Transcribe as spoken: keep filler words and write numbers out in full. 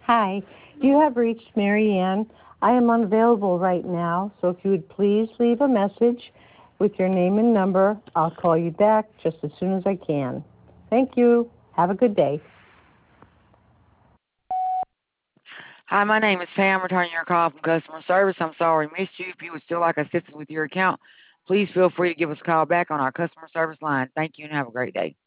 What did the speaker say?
Hi, you have reached Mary Ann. I am unavailable right now, so if you would please leave a message with your name and number, I'll call you back just as soon as I can. Thank you. Have a good day. Hi, my name is Pam, returning your call from customer service. I'm sorry we missed you. If you would still like assistance with your account, please feel free to give us a call back on our customer service line. Thank you and have a great day.